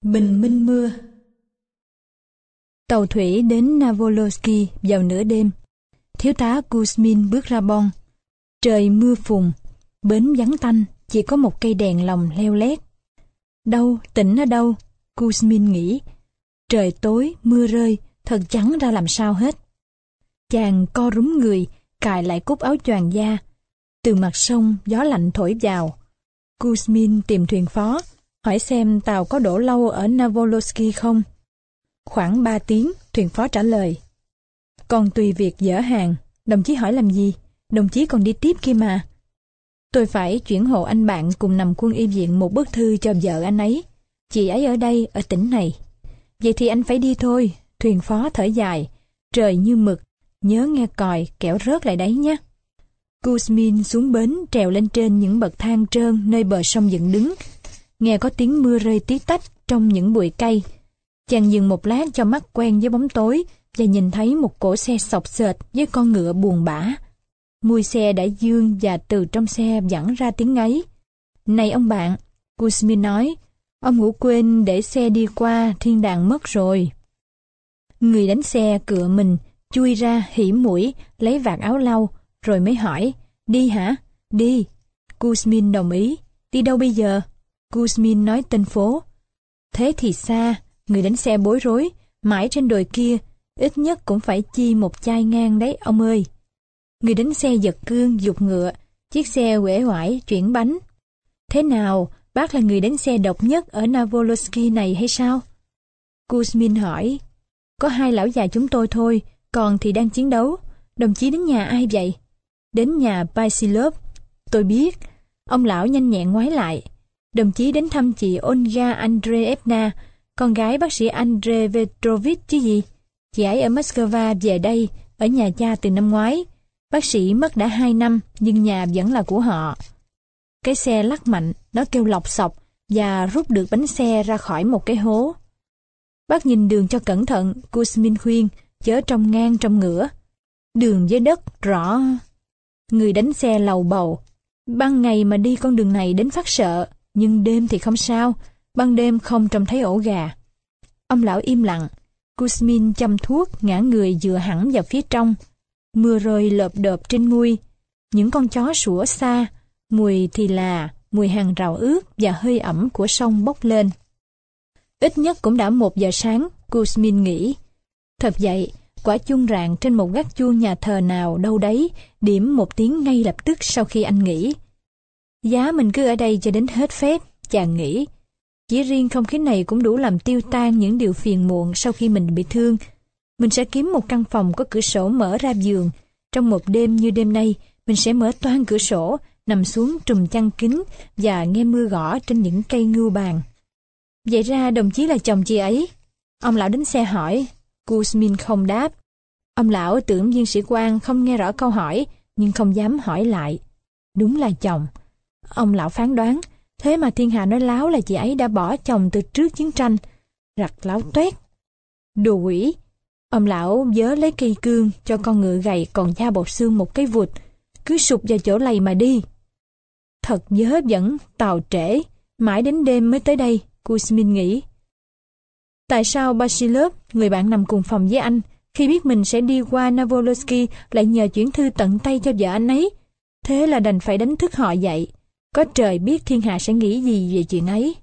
Bình minh mưa. Tàu thủy đến Navoloski vào nửa đêm. Thiếu tá Kuzmin bước ra bon. Trời mưa phùn, bến vắng tanh, chỉ có một cây đèn lồng leo lét. Đâu, tỉnh ở đâu? Kuzmin nghĩ. Trời tối, mưa rơi, thật chẳng ra làm sao hết. Chàng co rúm người, cài lại cúc áo choàng da. Từ mặt sông, gió lạnh thổi vào. Kuzmin tìm thuyền phó, hỏi xem tàu có đổ lâu ở Navoloski không. Khoảng 3 tiếng, thuyền phó trả lời. Còn tùy việc dỡ hàng, đồng chí hỏi làm gì? Đồng chí còn đi tiếp kia mà. Tôi phải chuyển hộ anh bạn cùng nằm quân y viện một bức thư cho vợ anh ấy. Chị ấy ở đây, ở tỉnh này. Vậy thì anh phải đi thôi, thuyền phó thở dài. Trời như mực, nhớ nghe còi, kẻo rớt lại đấy nhé. Kuzmin xuống bến trèo lên trên những bậc thang trơn nơi bờ sông dựng đứng. Nghe có tiếng mưa rơi tí tách trong những bụi cây. Chàng dừng một lát cho mắt quen với bóng tối và nhìn thấy một cỗ xe xộc xệch với con ngựa buồn bã. Mui xe đã dương và từ trong xe vẳng ra tiếng ấy. Này ông bạn, Kuzmin nói, ông ngủ quên để xe đi qua thiên đàng mất rồi. Người đánh xe cựa mình, chui ra hỉ mũi, lấy vạt áo lau, rồi mới hỏi, đi hả? Đi. Kuzmin đồng ý. Đi đâu bây giờ? Kuzmin nói tên phố. Thế thì xa, người đánh xe bối rối, mãi trên đồi kia, ít nhất cũng phải chi một chai ngang đấy ông ơi. Người đánh xe giật cương giục ngựa, chiếc xe uể oải chuyển bánh. Thế nào, bác là người đánh xe độc nhất ở Navoloski này hay sao? Kuzmin hỏi. Có 2 lão già chúng tôi thôi, còn thì đang chiến đấu. Đồng chí đến nhà ai vậy? Đến nhà Basilov. Tôi biết. Ông lão nhanh nhẹn ngoái lại. Đồng chí đến thăm chị Olga Andreevna, con gái bác sĩ Andrei Petrovich chứ gì. Chị ấy ở Moscow về đây, ở nhà cha từ năm ngoái. Bác sĩ mất đã 2 năm, nhưng nhà vẫn là của họ. Cái xe lắc mạnh, nó kêu lọc sọc và rút được bánh xe ra khỏi một cái hố. Bác nhìn đường cho cẩn thận, Kuzmin khuyên, chớ trông ngang trông ngửa. Đường với đất rõ. Người đánh xe lầu bầu. Ban ngày mà đi con đường này đến phát sợ, nhưng đêm thì không sao, ban đêm không trông thấy ổ gà. Ông lão im lặng, Kuzmin châm thuốc ngã người dựa hẳn vào phía trong. Mưa rơi lợp đợp trên mui, những con chó sủa xa, mùi thì là mùi hàng rào ướt và hơi ẩm của sông bốc lên. Ít nhất cũng đã 1 giờ sáng, Kuzmin nghĩ. Thật vậy, quả chuông rạng trên một gác chuông nhà thờ nào đâu đấy, điểm 1 tiếng ngay lập tức sau khi anh nghỉ. Giá mình cứ ở đây cho đến hết phép, chàng nghĩ. Chỉ riêng không khí này cũng đủ làm tiêu tan những điều phiền muộn sau khi mình bị thương. Mình sẽ kiếm một căn phòng có cửa sổ mở ra giường. Trong một đêm như đêm nay, mình sẽ mở toang cửa sổ, nằm xuống trùm chăn kín và nghe mưa gõ trên những cây ngưu bàn. Vậy ra đồng chí là chồng chị ấy? Ông lão đánh xe hỏi. Kuzmin không đáp. Ông lão tưởng viên sĩ quan không nghe rõ câu hỏi, nhưng không dám hỏi lại. Đúng là chồng. Ông lão phán đoán. Thế mà thiên hạ nói láo là chị ấy đã bỏ chồng từ trước chiến tranh. Rặt láo toét. Đồ quỷ. Ông lão vớ lấy cây cương cho con ngựa gầy còn da bọc xương một cái vụt. Cứ sụp vào chỗ lầy mà đi. Thật vớ vẩn, tàu trễ. Mãi đến đêm mới tới đây, Kuzmin nghĩ. Tại sao Basilov, người bạn nằm cùng phòng với anh, khi biết mình sẽ đi qua Navoloski lại nhờ chuyển thư tận tay cho vợ anh ấy? Thế là đành phải đánh thức họ dậy. Có trời biết thiên hạ sẽ nghĩ gì về chuyện ấy.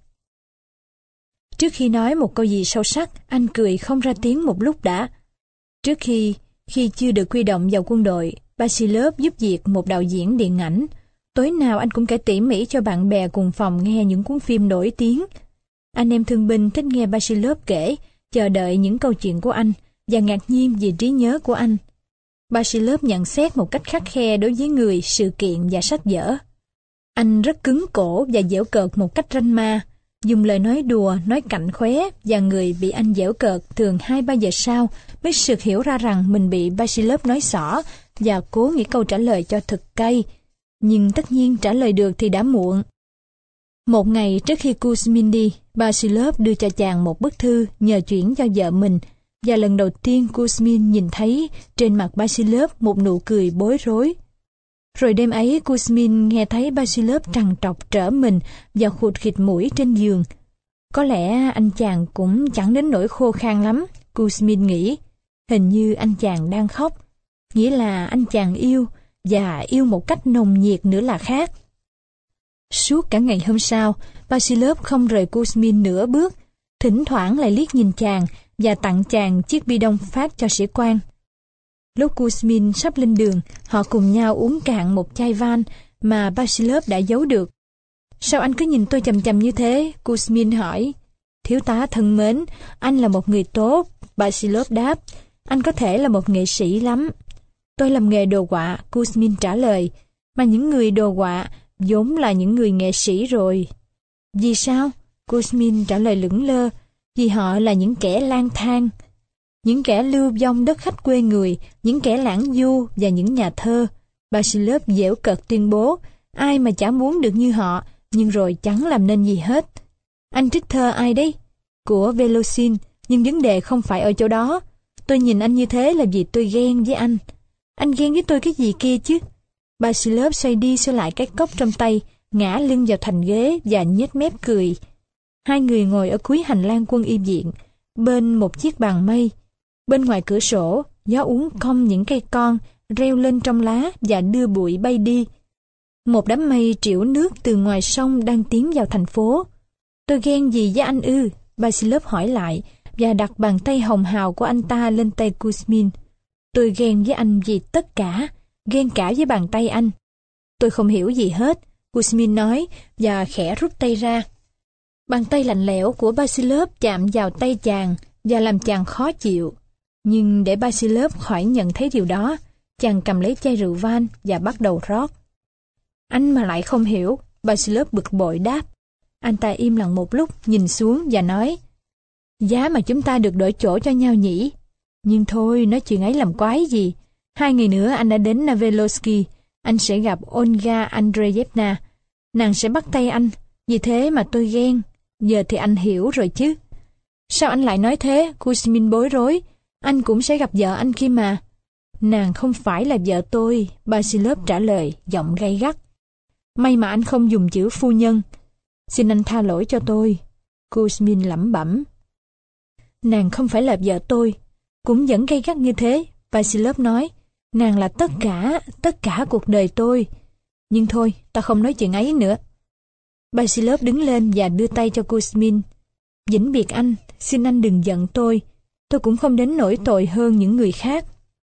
Trước khi nói một câu gì sâu sắc, anh cười không ra tiếng một lúc đã. Trước khi chưa được huy động vào quân đội, Basilov giúp việc một đạo diễn điện ảnh. Tối nào anh cũng kể tỉ mỉ cho bạn bè cùng phòng nghe những cuốn phim nổi tiếng. Anh em thương binh thích nghe Basilov kể, chờ đợi những câu chuyện của anh và ngạc nhiên vì trí nhớ của anh. Basilov nhận xét một cách khắt khe đối với người, sự kiện và sách vở. Anh rất cứng cổ và giễu cợt một cách ranh ma, dùng lời nói đùa, nói cạnh khóe, và người bị anh giễu cợt thường 2-3 giờ sau mới sực hiểu ra rằng mình bị Basilov nói xỏ và cố nghĩ câu trả lời cho thật cay. Nhưng tất nhiên trả lời được thì đã muộn. Một ngày trước khi Kuzmin đi, Basilov đưa cho chàng một bức thư nhờ chuyển cho vợ mình, và lần đầu tiên Kuzmin nhìn thấy trên mặt Basilov một nụ cười bối rối. Rồi đêm ấy Kuzmin nghe thấy Basilov trằn trọc trở mình và khụt khịt mũi trên giường. Có lẽ anh chàng cũng chẳng đến nỗi khô khan lắm, Kuzmin nghĩ. Hình như anh chàng đang khóc, nghĩa là anh chàng yêu, và yêu một cách nồng nhiệt nữa là khác. Suốt cả ngày hôm sau, Basilov không rời Kuzmin nửa bước, thỉnh thoảng lại liếc nhìn chàng và tặng chàng chiếc bi đông phát cho sĩ quan. Lúc Kuzmin sắp lên đường, họ cùng nhau uống cạn một chai van mà Basilov đã giấu được. Sao anh cứ nhìn tôi chằm chằm như thế? Kuzmin hỏi. Thiếu tá thân mến, anh là một người tốt, Basilov đáp. Anh có thể là một nghệ sĩ lắm. Tôi làm nghề đồ họa, Kuzmin trả lời. Mà những người đồ họa vốn là những người nghệ sĩ rồi. Vì sao? Kuzmin trả lời lững lơ. Vì họ là những kẻ lang thang, những kẻ lưu vong đất khách quê người, những kẻ lãng du và những nhà thơ. Basilov giễu cợt tuyên bố, ai mà chả muốn được như họ, nhưng rồi chẳng làm nên gì hết. Anh trích thơ ai đấy? Của Voloshin, nhưng vấn đề không phải ở chỗ đó. Tôi nhìn anh như thế là vì tôi ghen với anh. Anh ghen với tôi cái gì kia chứ? Basilov xoay đi xoay lại cái cốc trong tay, ngã lưng vào thành ghế và nhếch mép cười. Hai người ngồi ở cuối hành lang quân y viện, bên một chiếc bàn mây. Bên ngoài cửa sổ, gió uốn cong những cây con, reo lên trong lá và đưa bụi bay đi. Một đám mây trĩu nước từ ngoài sông đang tiến vào thành phố. Tôi ghen gì với anh ư? Basilov hỏi lại, và đặt bàn tay hồng hào của anh ta lên tay Kuzmin. Tôi ghen với anh vì tất cả, ghen cả với bàn tay anh. Tôi không hiểu gì hết, Kuzmin nói, và khẽ rút tay ra. Bàn tay lạnh lẽo của Basilov chạm vào tay chàng và làm chàng khó chịu. Nhưng để Basilov khỏi nhận thấy điều đó, chàng cầm lấy chai rượu van và bắt đầu rót. Anh mà lại không hiểu, Basilov bực bội đáp. Anh ta im lặng một lúc, nhìn xuống và nói, giá mà chúng ta được đổi chỗ cho nhau nhỉ? Nhưng thôi, nói chuyện ấy làm quái gì. 2 ngày nữa anh đã đến Navelosky, anh sẽ gặp Olga Andreyevna. Nàng sẽ bắt tay anh, vì thế mà tôi ghen. Giờ thì anh hiểu rồi chứ. Sao anh lại nói thế? Kuzmin bối rối. Anh cũng sẽ gặp vợ anh kia mà. Nàng không phải là vợ tôi, Basilov trả lời, giọng gay gắt. May mà anh không dùng chữ phu nhân. Xin anh tha lỗi cho tôi. Kuzmin lẩm bẩm. Nàng không phải là vợ tôi. Cũng vẫn gay gắt như thế, Basilov nói. Nàng là tất cả cuộc đời tôi. Nhưng thôi, ta không nói chuyện ấy nữa. Basilov đứng lên và đưa tay cho Kuzmin. Vĩnh biệt anh, xin anh đừng giận tôi. Tôi cũng không đến nỗi tội hơn những người khác.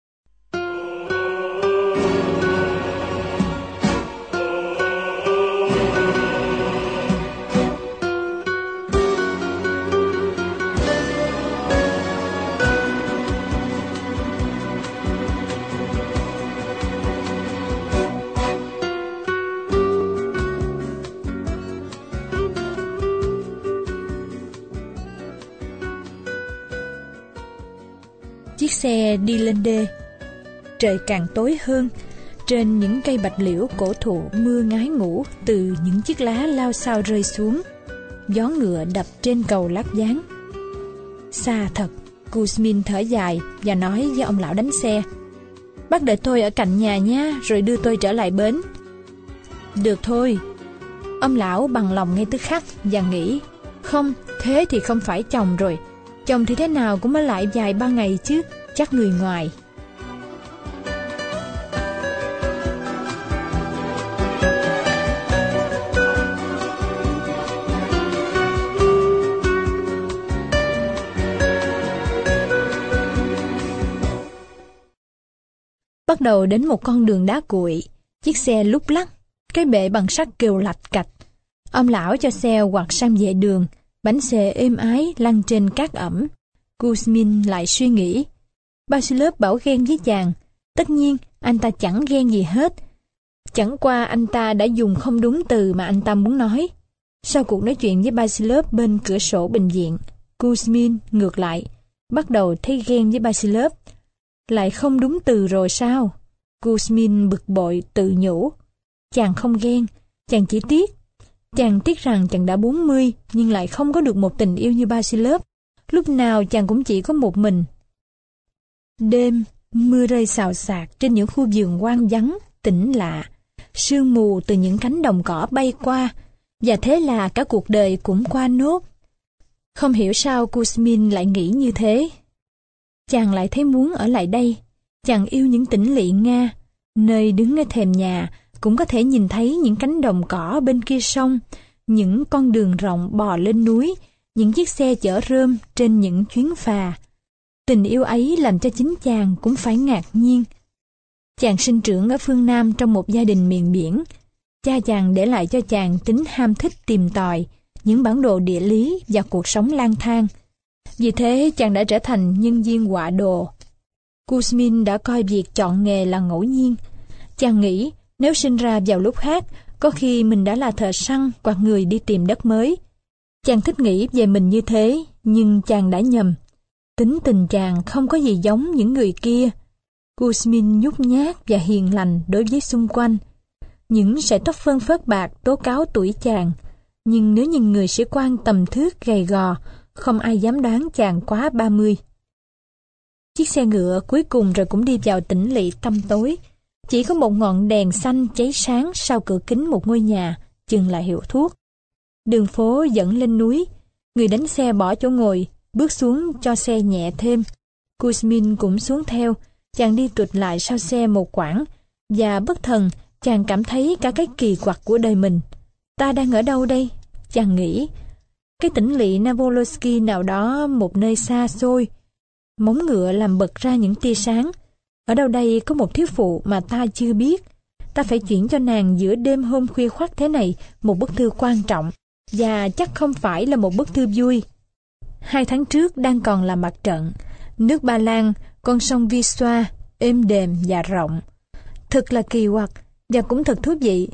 Chiếc xe đi lên đê. Trời càng tối hơn. Trên những cây bạch liễu cổ thụ mưa ngái ngủ từ những chiếc lá lao xao rơi xuống. Gió ngựa đập trên cầu Lát Giáng. Xa thật, Kuzmin thở dài và nói với ông lão đánh xe. Bác đợi tôi ở cạnh nhà nha, rồi đưa tôi trở lại bến. Được thôi. Ông lão bằng lòng ngay tức khắc và nghĩ, không, thế thì không phải chồng rồi. Chồng thì thế nào cũng mới lại vài 3 ngày chứ, chắc người ngoài. Bắt đầu đến một con đường đá cuội, chiếc xe lúc lắc, cái bệ bằng sắt kêu lạch cạch. Ông lão cho xe quặt sang vệ đường, bánh xe êm ái lăn trên cát ẩm. Kuzmin lại suy nghĩ. Basilov bảo ghen với chàng. Tất nhiên, anh ta chẳng ghen gì hết. Chẳng qua anh ta đã dùng không đúng từ mà anh ta muốn nói. Sau cuộc nói chuyện với Basilov bên cửa sổ bệnh viện, Kuzmin ngược lại, bắt đầu thấy ghen với Basilov. Lại không đúng từ rồi sao? Kuzmin bực bội tự nhủ. Chàng không ghen, chàng chỉ tiếc. Chàng tiếc rằng chàng đã 40 nhưng lại không có được một tình yêu như Basilov. Lúc nào chàng cũng chỉ có một mình. Đêm, mưa rơi xào xạc trên những khu vườn hoang vắng, tĩnh lạ. Sương mù từ những cánh đồng cỏ bay qua. Và thế là cả cuộc đời cũng qua nốt. Không hiểu sao Kuzmin lại nghĩ như thế. Chàng lại thấy muốn ở lại đây. Chàng yêu những tĩnh lỵ Nga, nơi đứng ở thềm nhà cũng có thể nhìn thấy những cánh đồng cỏ bên kia sông, những con đường rộng bò lên núi, những chiếc xe chở rơm trên những chuyến phà. Tình yêu ấy làm cho chính chàng cũng phải ngạc nhiên. Chàng sinh trưởng ở phương Nam trong một gia đình miền biển. Cha chàng để lại cho chàng tính ham thích tìm tòi, những bản đồ địa lý và cuộc sống lang thang. Vì thế chàng đã trở thành nhân viên họa đồ. Kuzmin đã coi việc chọn nghề là ngẫu nhiên. Chàng nghĩ nếu sinh ra vào lúc khác, có khi mình đã là thợ săn hoặc người đi tìm đất mới. Chàng thích nghĩ về mình như thế, nhưng chàng đã nhầm. Tính tình chàng không có gì giống những người kia. Kuzmin nhút nhát và hiền lành đối với xung quanh. Những sợi tóc phơn phớt bạc tố cáo tuổi chàng, nhưng nếu nhìn người sĩ quan tầm thước gầy gò, không ai dám đoán chàng quá 30. Chiếc xe ngựa cuối cùng rồi cũng đi vào tĩnh lỵ tăm tối. Chỉ có một ngọn đèn xanh cháy sáng sau cửa kính một ngôi nhà, chừng là hiệu thuốc. Đường phố dẫn lên núi, người đánh xe bỏ chỗ ngồi, bước xuống cho xe nhẹ thêm. Kuzmin cũng xuống theo, chàng đi tụt lại sau xe một quãng, và bất thần chàng cảm thấy cả cái kỳ quặc của đời mình. Ta đang ở đâu đây? Chàng nghĩ. Cái tĩnh lỵ Navolosky nào đó một nơi xa xôi. Móng ngựa làm bật ra những tia sáng. Ở đâu đây có một thiếu phụ mà ta chưa biết. Ta phải chuyển cho nàng giữa đêm hôm khuya khoắt thế này một bức thư quan trọng, và chắc không phải là một bức thư vui. 2 tháng trước đang còn là mặt trận. Nước Ba Lan, con sông Wisła, êm đềm và rộng. Thật là kỳ quặc và cũng thật thú vị.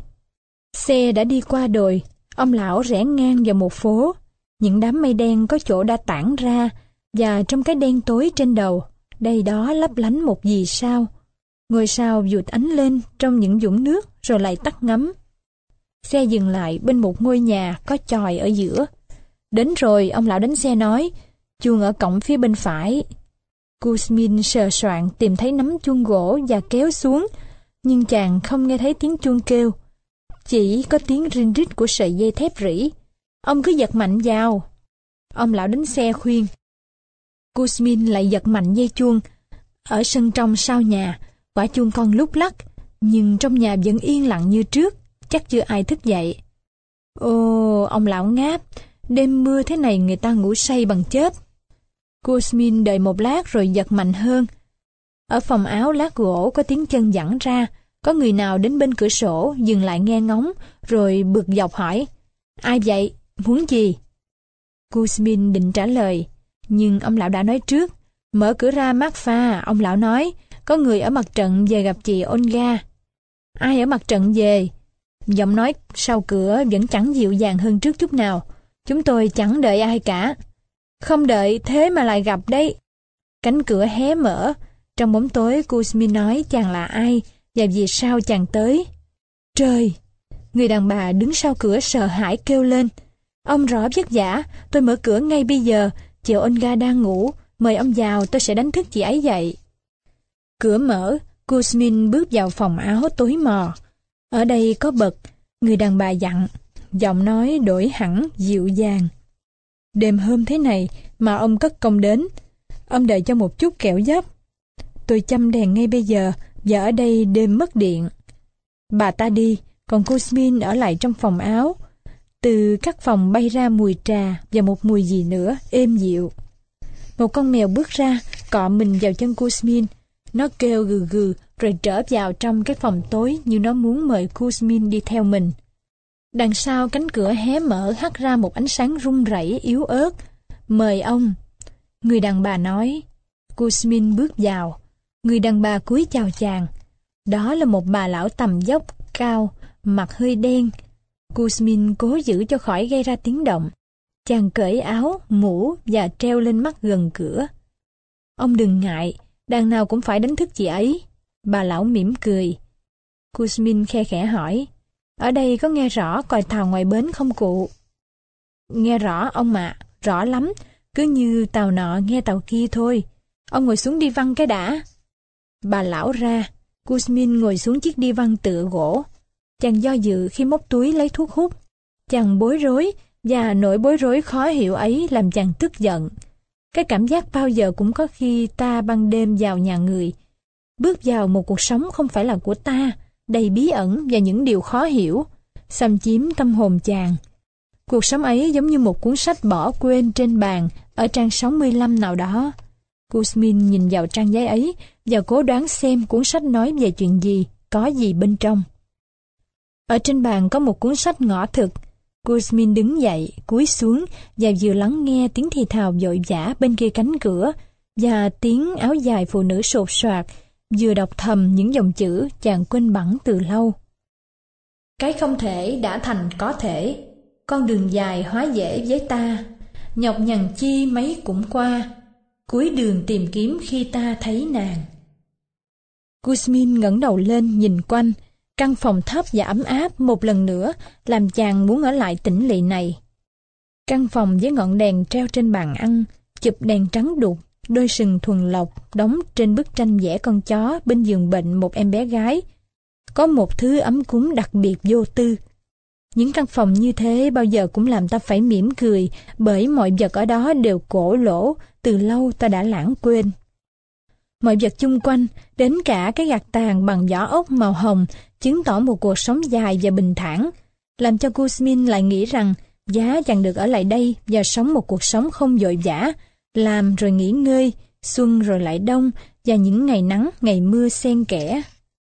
Xe đã đi qua đồi, ông lão rẽ ngang vào một phố. Những đám mây đen có chỗ đã tản ra, và trong cái đen tối trên đầu, đây đó lấp lánh một vì sao. Ngôi sao vụt ánh lên trong những vũng nước rồi lại tắt ngấm. Xe dừng lại bên một ngôi nhà có chòi ở giữa. Đến rồi, ông lão đánh xe nói, chuông ở cổng phía bên phải. Kuzmin sờ soạn tìm thấy nắm chuông gỗ và kéo xuống, nhưng chàng không nghe thấy tiếng chuông kêu. Chỉ có tiếng rin rít của sợi dây thép rỉ. Ông cứ giật mạnh vào. Ông lão đánh xe khuyên. Kuzmin lại giật mạnh dây chuông. Ở sân trong sau nhà, quả chuông con lúc lắc, nhưng trong nhà vẫn yên lặng như trước, chắc chưa ai thức dậy. Ồ, ông lão ngáp, đêm mưa thế này người ta ngủ say bằng chết. Kuzmin đợi một lát rồi giật mạnh hơn. Ở phòng áo lát gỗ có tiếng chân giãn ra, có người nào đến bên cửa sổ dừng lại nghe ngóng, rồi bực dọc hỏi, ai vậy, muốn gì? Kuzmin định trả lời, nhưng ông lão đã nói trước. Mở cửa ra Marfa, ông lão nói, có người ở mặt trận về gặp chị Olga. Ai ở mặt trận về? Giọng nói sau cửa vẫn chẳng dịu dàng hơn trước chút nào. Chúng tôi chẳng đợi ai cả. Không đợi thế mà lại gặp đấy. Cánh cửa hé mở. Trong bóng tối Kuzmin nói chàng là ai và vì sao chàng tới. Trời! Người đàn bà đứng sau cửa sợ hãi kêu lên. Ông rõ vất vả, tôi mở cửa ngay bây giờ. Chị Olga đang ngủ, mời ông vào, tôi sẽ đánh thức chị ấy dậy. Cửa mở, Kuzmin bước vào phòng áo tối mò. Ở đây có bật, người đàn bà dặn, giọng nói đổi hẳn dịu dàng. Đêm hôm thế này mà ông cất công đến, ông đợi cho một chút kẻo gấp. Tôi châm đèn ngay bây giờ và ở đây đêm mất điện. Bà ta đi, còn Kuzmin ở lại trong phòng áo. Từ các phòng bay ra mùi trà và một mùi gì nữa êm dịu. Một con mèo bước ra, cọ mình vào chân Kuzmin. Nó kêu gừ gừ rồi trở vào trong cái phòng tối như nó muốn mời Kuzmin đi theo mình. Đằng sau cánh cửa hé mở hắt ra một ánh sáng run rẩy yếu ớt. Mời ông. Người đàn bà nói. Kuzmin bước vào. Người đàn bà cúi chào chàng. Đó là một bà lão tầm dốc, cao, mặt hơi đen. Kuzmin cố giữ cho khỏi gây ra tiếng động. Chàng cởi áo, mũ và treo lên mắt gần cửa. Ông đừng ngại, đằng nào cũng phải đánh thức chị ấy. Bà lão mỉm cười. Kuzmin khe khẽ hỏi. Ở đây có nghe rõ còi tàu ngoài bến không cụ? Nghe rõ ông ạ, rõ lắm. Cứ như tàu nọ nghe tàu kia thôi. Ông ngồi xuống đi văn cái đã. Bà lão ra. Kuzmin ngồi xuống chiếc đi văn tựa gỗ. Chàng do dự khi móc túi lấy thuốc hút. Chàng bối rối Và nỗi bối rối khó hiểu ấy làm chàng tức giận. Cái cảm giác bao giờ cũng có khi ta ban đêm vào nhà người, bước vào một cuộc sống không phải là của ta, đầy bí ẩn và những điều khó hiểu, xâm chiếm tâm hồn chàng. Cuộc sống ấy giống như một cuốn sách bỏ quên trên bàn ở trang 65 nào đó. Kuzmin nhìn vào trang giấy ấy và cố đoán xem cuốn sách nói về chuyện gì, có gì bên trong. Ở trên bàn có một cuốn sách ngõ thực. Kuzmin đứng dậy, cúi xuống và vừa lắng nghe tiếng thì thào vội vã bên kia cánh cửa và tiếng áo dài phụ nữ sột soạt, vừa đọc thầm những dòng chữ chàng quên bẵng từ lâu. Cái không thể đã thành có thể, con đường dài hóa dễ với ta, nhọc nhằn chi mấy cũng qua, cuối đường tìm kiếm khi ta thấy nàng. Kuzmin ngẩng đầu lên nhìn quanh, căn phòng thấp và ấm áp một lần nữa làm chàng muốn ở lại tĩnh lỵ này. Căn phòng với ngọn đèn treo trên bàn ăn, chụp đèn trắng đục, đôi sừng thuần lộc đóng trên bức tranh vẽ con chó bên giường bệnh một em bé gái. Có một thứ ấm cúng đặc biệt vô tư. Những căn phòng như thế bao giờ cũng làm ta phải mỉm cười, bởi mọi vật ở đó đều cổ lỗ, từ lâu ta đã lãng quên. Mọi vật chung quanh, đến cả cái gạt tàn bằng vỏ ốc màu hồng, chứng tỏ một cuộc sống dài và bình thản, làm cho Kuzmin lại nghĩ rằng giá chàng được ở lại đây và sống một cuộc sống không vội vã, làm rồi nghỉ ngơi, xuân rồi lại đông, và những ngày nắng, ngày mưa xen kẽ.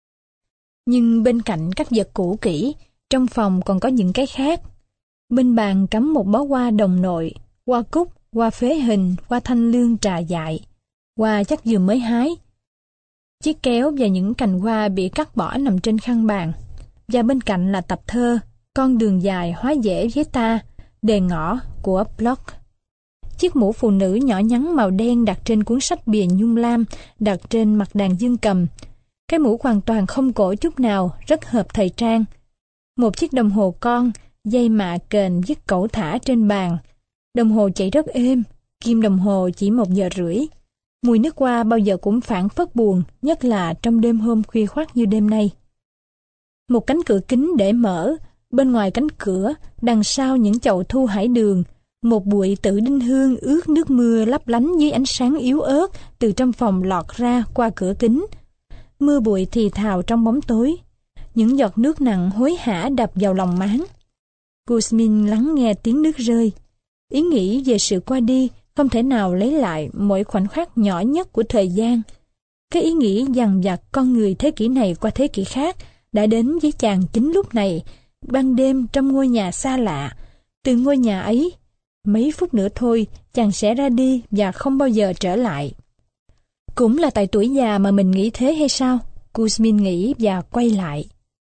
Nhưng bên cạnh các vật cũ kỹ, trong phòng còn có những cái khác. Bên bàn cắm một bó hoa đồng nội, hoa cúc, hoa phế hình, hoa thanh lương trà dại, hoa chắc vừa mới hái. Chiếc kéo và những cành hoa bị cắt bỏ nằm trên khăn bàn. Và bên cạnh là tập thơ Con đường dài hóa dễ với ta, đề ngõ của Bloch. Chiếc mũ phụ nữ nhỏ nhắn màu đen đặt trên cuốn sách bìa nhung lam, đặt trên mặt đàn dương cầm. Cái mũ hoàn toàn không cổ chút nào, rất hợp thời trang. Một chiếc đồng hồ con, dây mạ kềnh dứt cẩu thả trên bàn. Đồng hồ chạy rất êm, kim đồng hồ chỉ 1:30. Mùi nước hoa bao giờ cũng phảng phất buồn, nhất là trong đêm hôm khuya khoắt như đêm nay. Một cánh cửa kính để mở, bên ngoài cánh cửa, đằng sau những chậu thu hải đường, một bụi tử đinh hương ướt nước mưa lấp lánh dưới ánh sáng yếu ớt từ trong phòng lọt ra qua cửa kính. Mưa bụi thì thào trong bóng tối. Những giọt nước nặng hối hả đập vào lòng máng. Kuzmin lắng nghe tiếng nước rơi. Ý nghĩ về sự qua đi không thể nào lấy lại mỗi khoảnh khắc nhỏ nhất của thời gian. Cái ý nghĩ dằn vặt con người thế kỷ này qua thế kỷ khác đã đến với chàng chính lúc này, ban đêm trong ngôi nhà xa lạ. Từ ngôi nhà ấy, mấy phút nữa thôi chàng sẽ ra đi và không bao giờ trở lại. Cũng là tại tuổi già mà mình nghĩ thế hay sao? Kuzmin nghĩ và quay lại.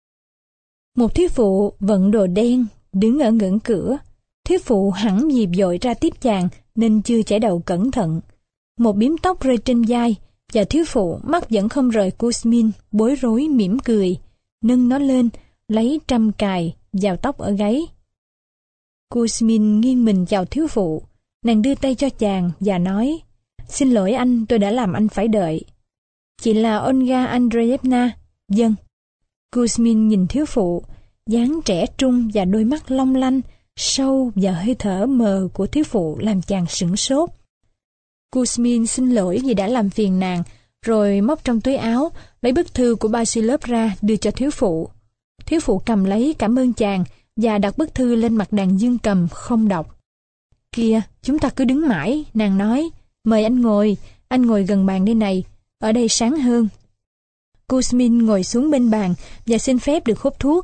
Một thiếu phụ vận đồ đen đứng ở ngưỡng cửa. Thiếu phụ hẳn vì vội ra tiếp chàng nên chưa chải đầu cẩn thận. Một bím tóc rơi trên vai và thiếu phụ mắt vẫn không rời Kuzmin, bối rối mỉm cười, nâng nó lên, lấy trăm cài vào tóc ở gáy. Kuzmin nghiêng mình chào thiếu phụ. Nàng đưa tay cho chàng và nói: "Xin lỗi anh, tôi đã làm anh phải đợi." "Chị là Olga Andreevna?" "Vâng." Kuzmin nhìn thiếu phụ, dáng trẻ trung và đôi mắt long lanh, sâu và hơi thở mờ của thiếu phụ làm chàng sửng sốt. Kuzmin xin lỗi vì đã làm phiền nàng, rồi móc trong túi áo, lấy bức thư của Basilov ra đưa cho thiếu phụ. Thiếu phụ cầm lấy cảm ơn chàng và đặt bức thư lên mặt đàn dương cầm không đọc. "Kìa, chúng ta cứ đứng mãi," nàng nói. "Mời anh ngồi gần bàn đây này, ở đây sáng hơn." Kuzmin ngồi xuống bên bàn và xin phép được hút thuốc.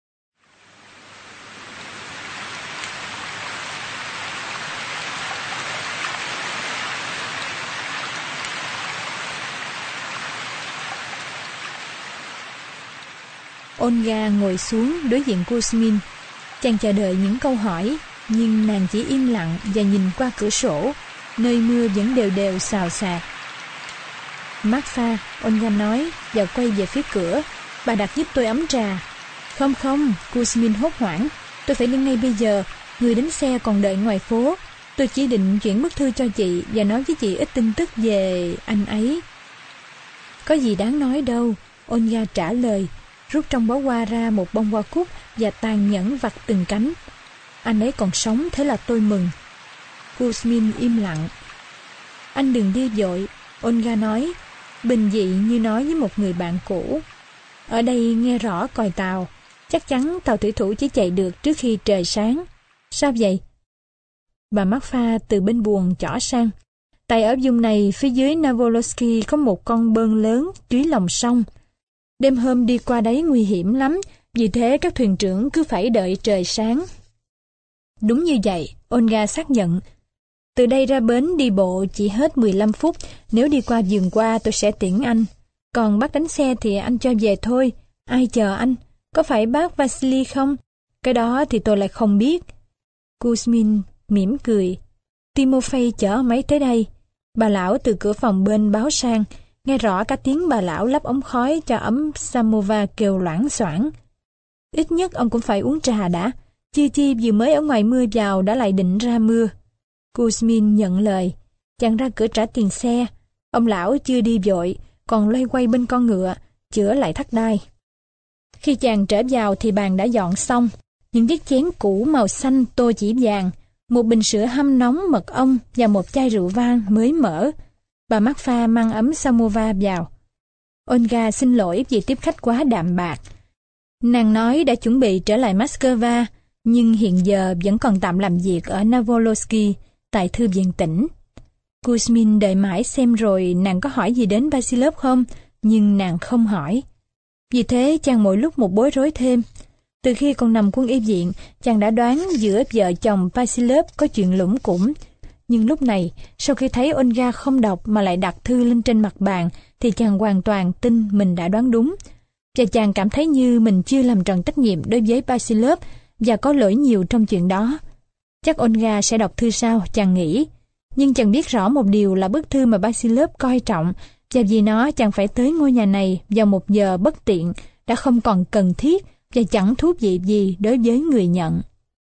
Olga ngồi xuống đối diện Kuzmin. Chàng chờ đợi những câu hỏi, nhưng nàng chỉ im lặng và nhìn qua cửa sổ, nơi mưa vẫn đều đều xào xạc. "Marfa," Olga nói và quay về phía cửa. "Bà đặt giúp tôi ấm trà." Không, Kuzmin hốt hoảng. "Tôi phải đi ngay bây giờ, người đánh xe còn đợi ngoài phố. Tôi chỉ định chuyển bức thư cho chị và nói với chị ít tin tức về anh ấy." "Có gì đáng nói đâu," Olga trả lời, rút trong bó hoa ra một bông hoa cúc và tàn nhẫn vặt từng cánh. Anh ấy còn sống, thế là tôi mừng. Kuzmin im lặng. Anh đừng đi vội, Olga nói, bình dị như nói với một người bạn cũ. Ở đây nghe rõ còi tàu. Chắc chắn tàu thủy thủ chỉ chạy được trước khi trời sáng. Sao vậy? Bà Marfa từ bên buồng chỏ sang. Tại ở vùng này, phía dưới Navolosky có một con bơn lớn dưới lòng sông. Đêm hôm đi qua đấy nguy hiểm lắm, vì thế các thuyền trưởng cứ phải đợi trời sáng. Đúng như vậy, Olga xác nhận. Từ đây ra bến đi bộ chỉ hết 15 phút, nếu đi qua vườn qua tôi sẽ tiễn anh. Còn bác đánh xe thì anh cho về thôi, ai chờ anh? Có phải bác Vasily không? Cái đó thì tôi lại không biết. Kuzmin mỉm cười. Timofey chở ông ấy tới đây. Bà lão từ cửa phòng bên báo sang, nghe rõ cả tiếng bà lão lắp ống khói cho ấm samovar kêu loảng xoảng. Ít nhất ông cũng phải uống trà đã, chi vừa mới ở ngoài mưa vào đã lại định ra mưa. Kuzmin nhận lời, chàng ra cửa trả tiền xe. Ông lão chưa đi vội, còn loay quay bên con ngựa, chữa lại thắt đai. Khi chàng trở vào thì bàn đã dọn xong, những chiếc chén cũ màu xanh tô chỉ vàng, một bình sữa hâm nóng mật ong và một chai rượu vang mới mở. Bà Marfa mang ấm samovar vào. Olga xin lỗi vì tiếp khách quá đạm bạc. Nàng nói đã chuẩn bị trở lại Moscow, nhưng hiện giờ vẫn còn tạm làm việc ở Navolosky, tại thư viện tỉnh. Kuzmin đợi mãi xem rồi nàng có hỏi gì đến Basilov không, nhưng nàng không hỏi. Vì thế chàng mỗi lúc một bối rối thêm. Từ khi còn nằm quân y viện, chàng đã đoán giữa vợ chồng Basilov có chuyện lủng củng. Nhưng lúc này, sau khi thấy Olga không đọc mà lại đặt thư lên trên mặt bàn, thì chàng hoàn toàn tin mình đã đoán đúng. Và chàng cảm thấy như mình chưa làm tròn trách nhiệm đối với Basilov và có lỗi nhiều trong chuyện đó. Chắc Olga sẽ đọc thư sau, chàng nghĩ. Nhưng chàng biết rõ một điều là bức thư mà Basilov coi trọng, và vì nó chàng phải tới ngôi nhà này vào một giờ bất tiện, đã không còn cần thiết và chẳng thú vị gì đối với người nhận.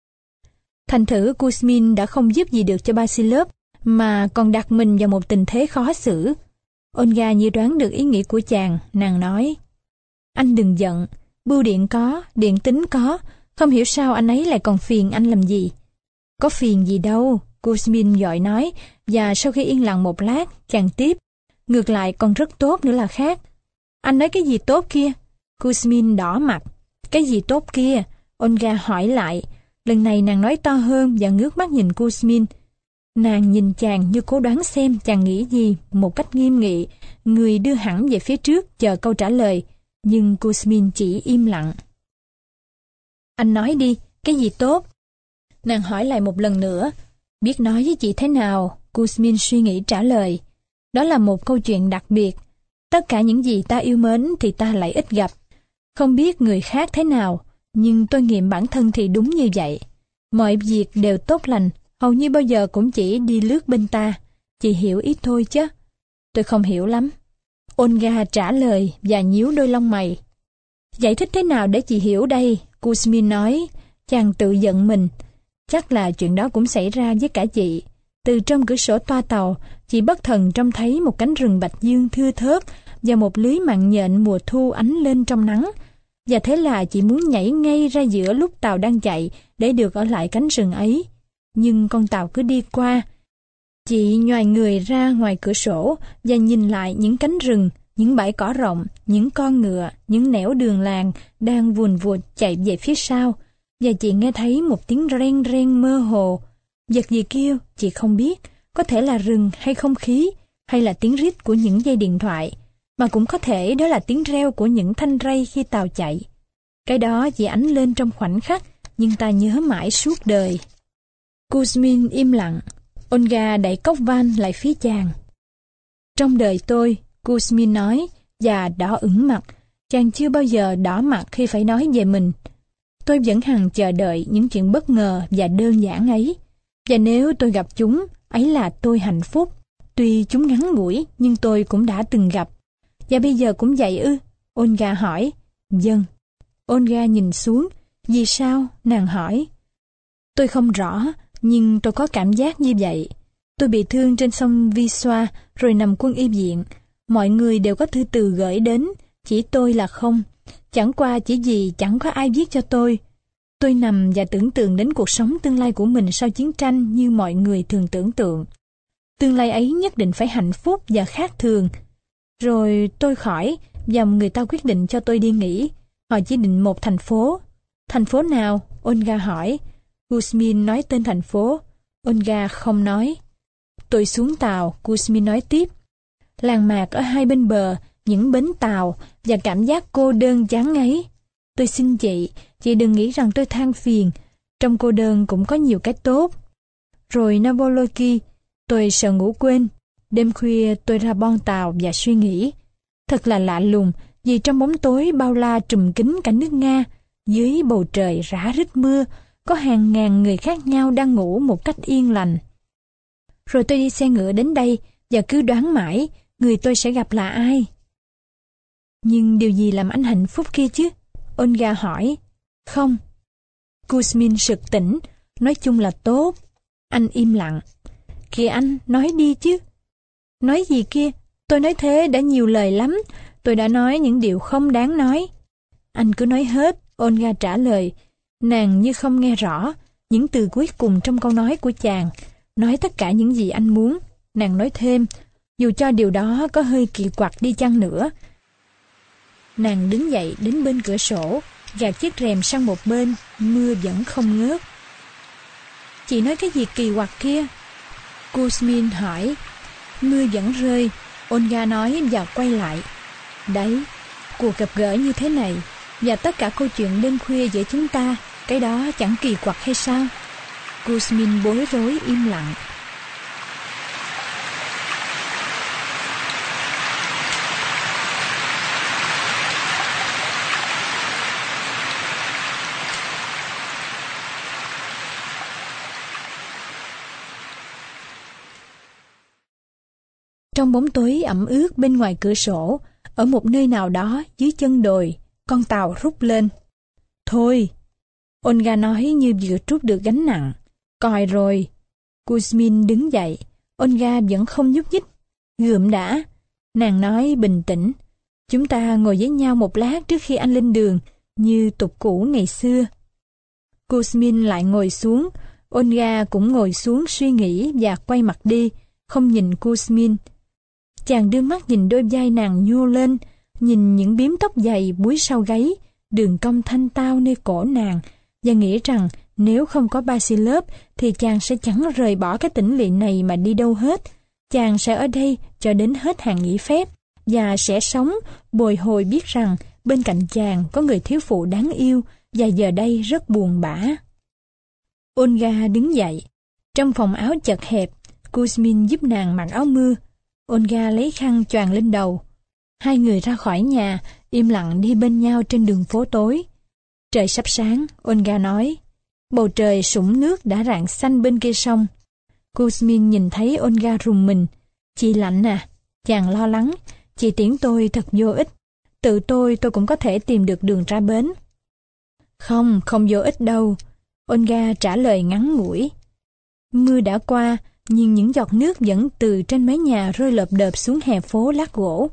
Thành thử Kuzmin đã không giúp gì được cho Basilov, mà còn đặt mình vào một tình thế khó xử. Olga như đoán được ý nghĩ của chàng, nàng nói: Anh đừng giận, bưu điện có, điện tín có, không hiểu sao anh ấy lại còn phiền anh làm gì. Có phiền gì đâu, Kuzmin vội nói, và sau khi yên lặng một lát, chàng tiếp: Ngược lại còn rất tốt nữa là khác. Anh nói cái gì tốt kia? Kuzmin đỏ mặt. Cái gì tốt kia? Olga hỏi lại. Lần này nàng nói to hơn và ngước mắt nhìn Kuzmin. Nàng nhìn chàng như cố đoán xem chàng nghĩ gì, một cách nghiêm nghị, người đưa hẳn về phía trước chờ câu trả lời. Nhưng Kuzmin chỉ im lặng. Anh nói đi, cái gì tốt? Nàng hỏi lại một lần nữa. Biết nói với chị thế nào? Kuzmin suy nghĩ trả lời. Đó là một câu chuyện đặc biệt. Tất cả những gì ta yêu mến thì ta lại ít gặp. Không biết người khác thế nào, nhưng tôi nghiệm bản thân thì đúng như vậy. Mọi việc đều tốt lành, hầu như bao giờ cũng chỉ đi lướt bên ta. Chị hiểu ý thôi chứ? Tôi không hiểu lắm. Olga trả lời và nhíu đôi lông mày. Giải thích thế nào để chị hiểu đây? Kuzmin nói. Chàng tự giận mình. Chắc là chuyện đó cũng xảy ra với cả chị. Từ trong cửa sổ toa tàu, chị bất thần trông thấy một cánh rừng bạch dương thưa thớt và một lưới mạng nhện mùa thu ánh lên trong nắng. Và thế là chị muốn nhảy ngay ra giữa lúc tàu đang chạy để được ở lại cánh rừng ấy. Nhưng con tàu cứ đi qua. Chị nhoài người ra ngoài cửa sổ và nhìn lại những cánh rừng, những bãi cỏ rộng, những con ngựa, những nẻo đường làng đang vùn vụt chạy về phía sau. Và chị nghe thấy một tiếng ren ren mơ hồ. Vật gì kêu, chị không biết, có thể là rừng hay không khí, hay là tiếng rít của những dây điện thoại, mà cũng có thể đó là tiếng reo của những thanh ray khi tàu chạy. Cái đó chỉ ánh lên trong khoảnh khắc, nhưng ta nhớ mãi suốt đời. Kuzmin im lặng. Olga đẩy cốc van lại phía chàng. Trong đời tôi, Kuzmin nói, và đỏ ửng mặt. Chàng chưa bao giờ đỏ mặt khi phải nói về mình. Tôi vẫn hằng chờ đợi những chuyện bất ngờ và đơn giản ấy. Và nếu tôi gặp chúng, ấy là tôi hạnh phúc. Tuy chúng ngắn ngủi, nhưng tôi cũng đã từng gặp. Và bây giờ cũng vậy ư? Olga hỏi. Vâng. Olga nhìn xuống. Vì sao? Nàng hỏi. Tôi không rõ, nhưng tôi có cảm giác như vậy. Tôi bị thương trên sông Wisła rồi nằm quân y viện. Mọi người đều có thư từ gửi đến, chỉ tôi là không. Chẳng qua chỉ vì chẳng có ai viết cho tôi. Tôi nằm và tưởng tượng đến cuộc sống tương lai của mình sau chiến tranh như mọi người thường tưởng tượng. Tương lai ấy nhất định phải hạnh phúc và khác thường. Rồi tôi khỏi, và người ta quyết định cho tôi đi nghỉ. Họ chỉ định một thành phố. Thành phố nào? Olga hỏi. Kuzmin nói tên thành phố. Olga không nói. Tôi xuống tàu, Kuzmin nói tiếp. Làng mạc ở hai bên bờ, những bến tàu và cảm giác cô đơn chán ngấy. Tôi xin chị đừng nghĩ rằng tôi than phiền. Trong cô đơn cũng có nhiều cái tốt. Rồi Navoloki, tôi sợ ngủ quên. Đêm khuya tôi ra bon tàu và suy nghĩ. Thật là lạ lùng, vì trong bóng tối bao la trùm kín cả nước Nga, dưới bầu trời rã rít mưa, có hàng ngàn người khác nhau đang ngủ một cách yên lành. Rồi tôi đi xe ngựa đến đây và cứ đoán mãi người tôi sẽ gặp là ai. Nhưng điều gì làm anh hạnh phúc kia chứ? Olga hỏi. Không. Kuzmin sực tỉnh, nói chung là tốt. Anh im lặng. Kìa anh, nói đi chứ. Nói gì kia? Tôi nói thế đã nhiều lời lắm. Tôi đã nói những điều không đáng nói. Anh cứ nói hết, Olga trả lời. Nàng như không nghe rõ những từ cuối cùng trong câu nói của chàng. Nói tất cả những gì anh muốn. Nàng nói thêm, dù cho điều đó có hơi kỳ quặc đi chăng nữa. Nàng đứng dậy đến bên cửa sổ, gạt chiếc rèm sang một bên, mưa vẫn không ngớt. Chị nói cái gì kỳ quặc kia? Kuzmin hỏi. Mưa vẫn rơi, Olga nói và quay lại. Đấy, cuộc gặp gỡ như thế này, và tất cả câu chuyện đêm khuya giữa chúng ta, cái đó chẳng kỳ quặc hay sao? Kuzmin bối rối im lặng. Trong bóng tối ẩm ướt bên ngoài cửa sổ, ở một nơi nào đó dưới chân đồi, con tàu rút lên. Thôi, Olga nói như vừa trút được gánh nặng. Còi rồi. Kuzmin đứng dậy. Olga vẫn không nhúc nhích. Gượm đã. Nàng nói bình tĩnh. Chúng ta ngồi với nhau một lát trước khi anh lên đường, như tục cũ ngày xưa. Kuzmin lại ngồi xuống. Olga cũng ngồi xuống suy nghĩ và quay mặt đi, không nhìn Kuzmin. Chàng đưa mắt nhìn đôi vai nàng nhô lên, nhìn những bím tóc dày búi sau gáy, đường cong thanh tao nơi cổ nàng, và nghĩ rằng nếu không có Basilov thì chàng sẽ chẳng rời bỏ cái tỉnh lỵ này mà đi đâu hết. Chàng sẽ ở đây cho đến hết hạn nghỉ phép, và sẽ sống bồi hồi biết rằng bên cạnh chàng có người thiếu phụ đáng yêu, và giờ đây rất buồn bã. Olga đứng dậy. Trong phòng áo chật hẹp, Kuzmin giúp nàng mặc áo mưa. Olga lấy khăn choàng lên đầu. Hai người ra khỏi nhà, im lặng đi bên nhau trên đường phố tối. Trời sắp sáng, Olga nói. Bầu trời sũng nước đã rạng xanh bên kia sông. Kuzmin nhìn thấy Olga rùng mình. Chị lạnh à? Chàng lo lắng. Chị tiễn tôi thật vô ích. Tự tôi cũng có thể tìm được đường ra bến. Không vô ích đâu. Olga trả lời ngắn ngủi. Mưa đã qua, nhưng những giọt nước vẫn từ trên mái nhà rơi lợp đợp xuống hè phố lát gỗ.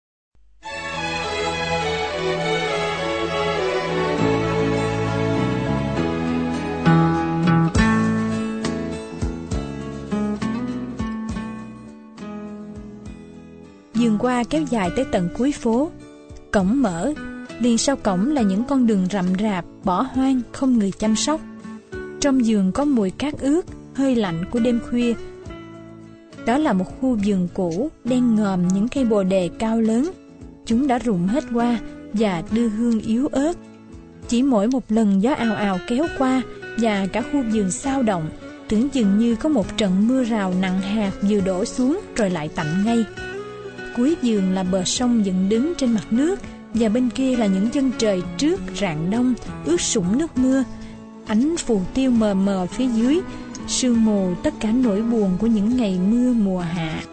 Vườn hoa kéo dài tới tận cuối phố. Cổng mở, liền sau cổng là những con đường rậm rạp, bỏ hoang, không người chăm sóc. Trong vườn có mùi cát ướt, hơi lạnh của đêm khuya. Đó là một khu vườn cũ, đen ngòm những cây bồ đề cao lớn. Chúng đã rụng hết hoa và đưa hương yếu ớt. Chỉ mỗi một lần gió ào ào kéo qua và cả khu vườn xao động, tưởng chừng như có một trận mưa rào nặng hạt vừa đổ xuống rồi lại tạnh ngay. Cuối vườn là bờ sông dựng đứng trên mặt nước, và bên kia là những chân trời trước rạng đông ướt sũng nước mưa. Ánh phù tiêu mờ mờ phía dưới, sương mù tất cả nỗi buồn của những ngày mưa mùa hạ.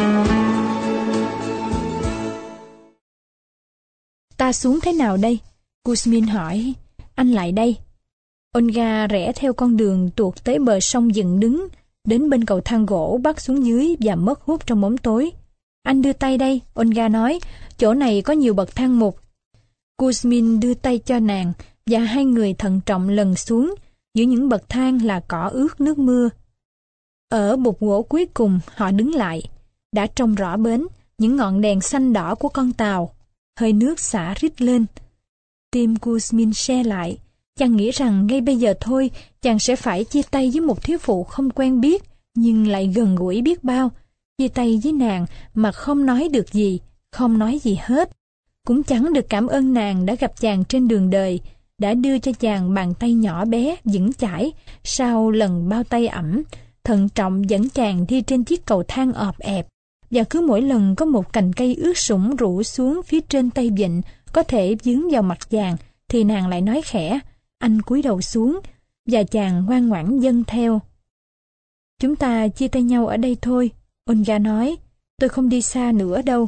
Ta xuống thế nào đây? Kuzmin hỏi, anh lại đây. Olga rẽ theo con đường tuột tới bờ sông dựng đứng, đến bên cầu thang gỗ bắt xuống dưới và mất hút trong bóng tối. Anh đưa tay đây, Olga nói, chỗ này có nhiều bậc thang mục. Kuzmin đưa tay cho nàng và hai người thận trọng lần xuống, giữa những bậc thang là cỏ ướt nước mưa. Ở bục gỗ cuối cùng họ đứng lại, đã trông rõ bến, những ngọn đèn xanh đỏ của con tàu, hơi nước xả rít lên. Tim Kuzmin se lại, chàng nghĩ rằng ngay bây giờ thôi chàng sẽ phải chia tay với một thiếu phụ không quen biết nhưng lại gần gũi biết bao, chia tay với nàng mà không nói được gì, không nói gì hết. Cũng chẳng được cảm ơn nàng đã gặp chàng trên đường đời, đã đưa cho chàng bàn tay nhỏ bé vững chãi sau lần bao tay ẩm, thận trọng dẫn chàng đi trên chiếc cầu thang ọp ẹp, và cứ mỗi lần có một cành cây ướt sũng rủ xuống phía trên tay vịn có thể vướng vào mặt chàng thì nàng lại nói khẽ, anh cúi đầu xuống, và chàng ngoan ngoãn dâng theo. Chúng ta chia tay nhau ở đây thôi, Olga nói, tôi không đi xa nữa đâu.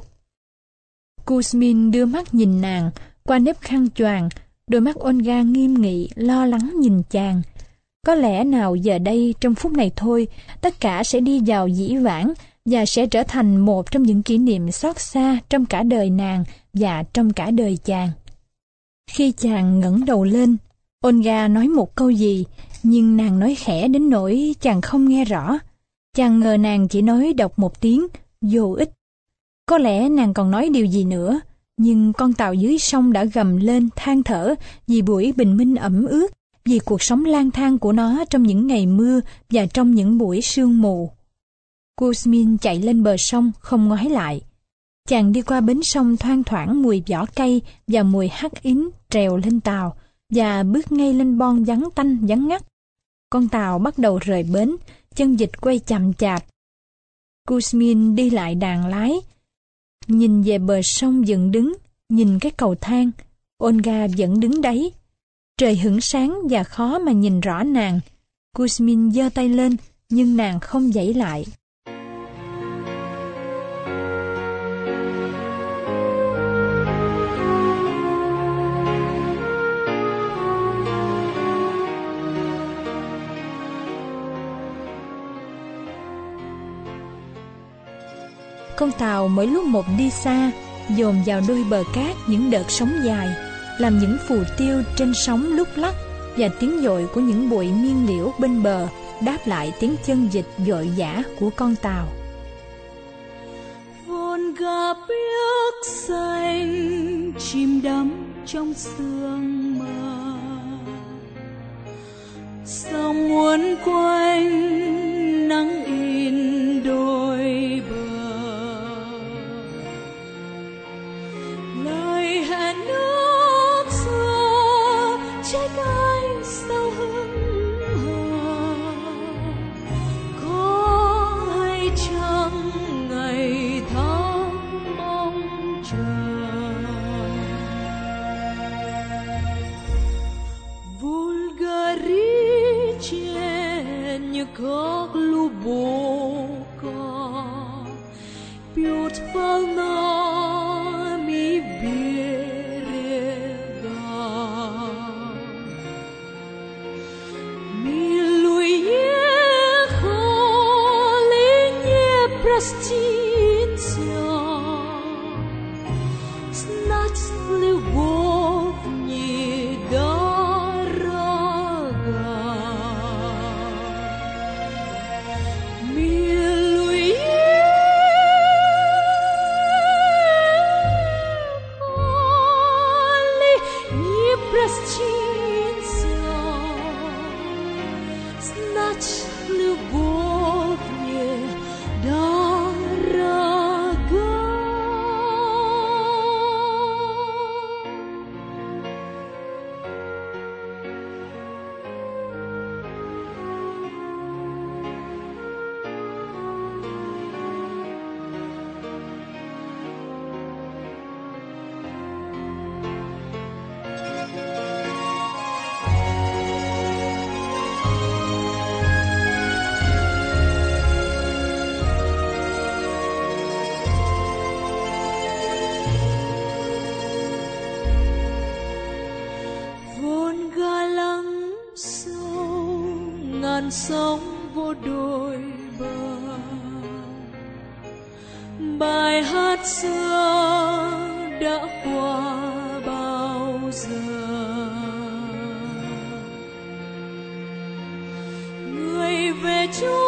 Kuzmin đưa mắt nhìn nàng qua nếp khăn choàng, đôi mắt Olga nghiêm nghị lo lắng nhìn chàng. Có lẽ nào giờ đây trong phút này thôi, tất cả sẽ đi vào dĩ vãng và sẽ trở thành một trong những kỷ niệm xót xa trong cả đời nàng và trong cả đời chàng. Khi chàng ngẩng đầu lên, Olga nói một câu gì, nhưng nàng nói khẽ đến nỗi chàng không nghe rõ. Chàng ngờ nàng chỉ nói đọc một tiếng, vô ích. Có lẽ nàng còn nói điều gì nữa, nhưng con tàu dưới sông đã gầm lên than thở vì buổi bình minh ẩm ướt, vì cuộc sống lang thang của nó trong những ngày mưa và trong những buổi sương mù. Kuzmin chạy lên bờ sông không ngoái lại. Chàng đi qua bến sông thoang thoảng mùi vỏ cây và mùi hắc ín trèo lên tàu và bước ngay lên bon vắng tanh vắng ngắt. Con tàu bắt đầu rời bến, chân vịt quay chậm chạp. Kuzmin đi lại đàn lái, nhìn về bờ sông dựng đứng, nhìn cái cầu thang. Olga vẫn đứng đấy. Trời hửng sáng và khó mà nhìn rõ nàng. Kuzmin giơ tay lên, nhưng nàng không giãy lại. Con tàu mỗi lúc một đi xa, dồn vào đôi bờ cát những đợt sóng dài, làm những phù tiêu trên sóng lúc lắc, và tiếng dội của những bụi miên liễu bên bờ đáp lại tiếng chân vịt vội vã của con tàu. Volga biếc xanh chìm đắm trong sương mơ, sông uốn quanh nắng in đôi bờ. Lời hẹn ước xưa trái cánh sao hững hờ, có hay chăng ngày tháng mong chờ. Vulgarice như các luboka piot valna mi berega mi lui jechali nie проститься, знать любовь недорога. Милуй ехали не проститься, знать любовь недорога. vô đôi bờ. Bài hát xưa đã qua bao giờ, người về Chúa